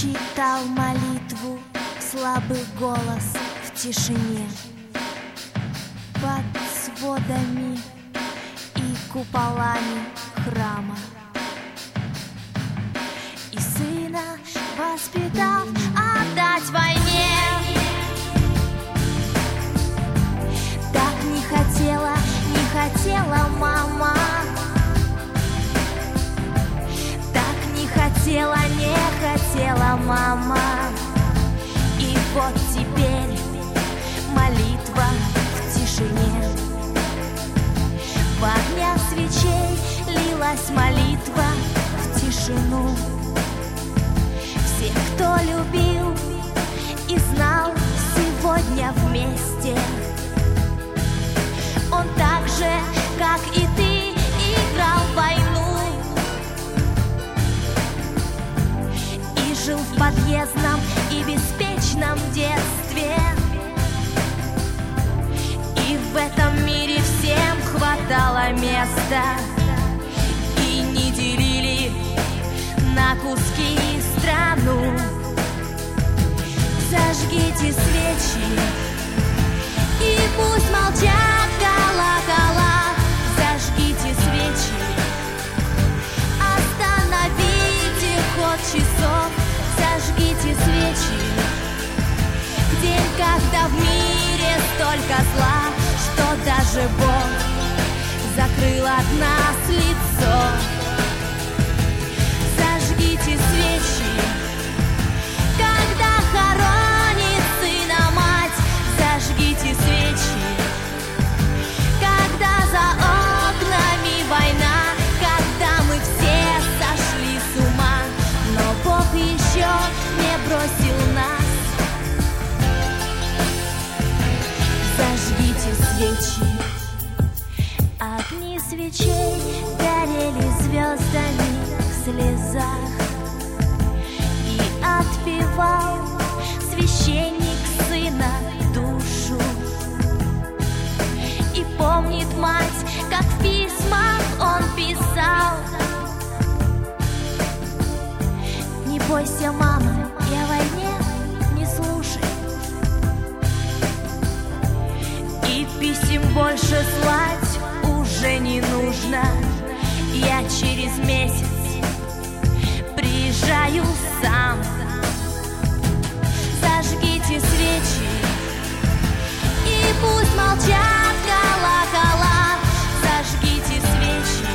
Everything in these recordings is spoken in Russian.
Читал молитву слабый голос в тишине, под сводами и куполами храма. И сына воспитав отдать войне, так не хотела мама, так не хотела мама. И вот теперь молитва в тишине, в огнях свечей лилась молитва в тишину. Всех, кто любил и знал сегодня вместе, он так же, как и ты, играл в войну и жил в подъездном и беспечном детстве. И в этом мире всем хватало места, и не делили на куски страну. Зажгите свечи, и пусть молчат колокола. Зажгите свечи, остановите ход часов. Зажгите свечи в день, когда в мире столько зла, что даже Бог закрыл от нас лицо. Зажгите свечи, когда хоронит сына мать. Зажгите свечи, когда за окнами война, когда мы все сошли с ума, но Бог еще не бросил нас. Зажгите свечи, огни свечей горели звездами в слезах, и отпевал священник сына душу. И помнит мать, как в письмах он писал: не бойся, мама, и о войне не слушай. И писем больше слать уже не нужно. Я через месяц приезжаю сам. Зажгите свечи, и пусть молчат колокола. Зажгите свечи,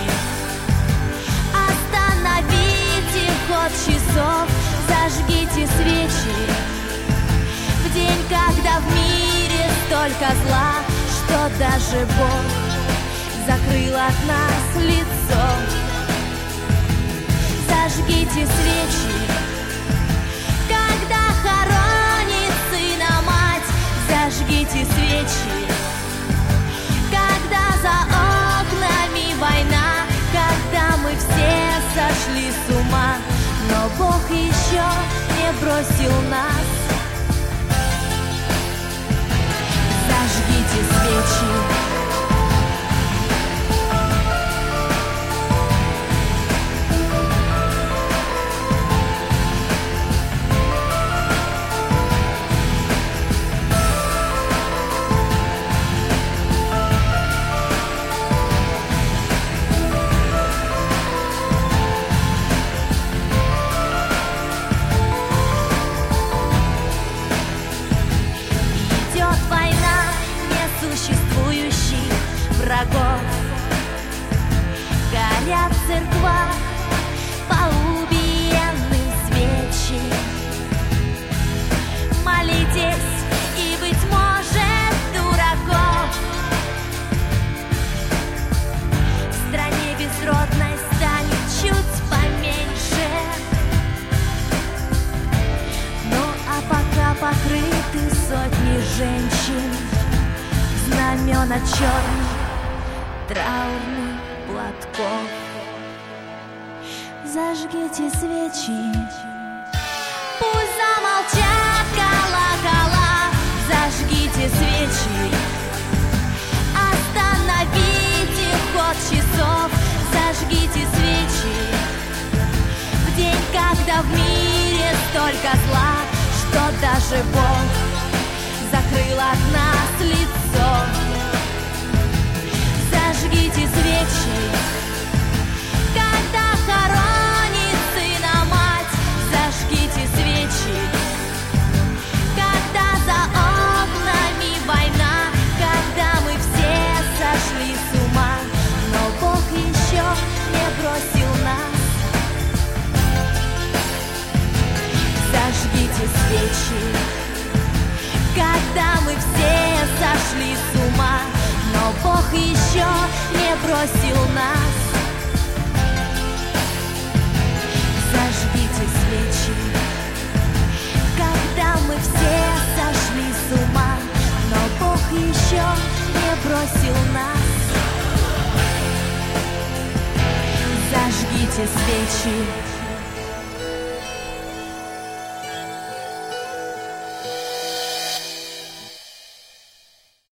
остановите ход часов. Зажгите свечи в день, когда в мире столько зла, что даже Бог закрыл от нас лицо. Зажгите свечи, когда хоронит сына мать. Зажгите свечи, когда за окнами война, когда мы все сошли с ума, но Бог еще не бросил нас. Зажгите свечи. Врагов горят в церквах по убиенным свечи. Молитесь, и, быть может, дураков в стране безродной станет чуть поменьше. Ну а пока покрыты сотни женщин знамена черных траурных платков. Зажгите свечи, пусть замолчат колокола. Зажгите свечи, остановите ход часов. Зажгите свечи в день, когда в мире столько даже Бог закрыл от нас лицо. Зажгите свечи, когда хоронит сына мать. Зажгите свечи, когда за окнами война, когда мы все сошли с ума, но Бог еще не бросил нас. Зажгите свечи, когда мы все сошли с ума, но Бог еще не бросил нас. Зажгите свечи, когда мы все сошли с ума, но Бог еще не бросил нас. Зажгите свечи,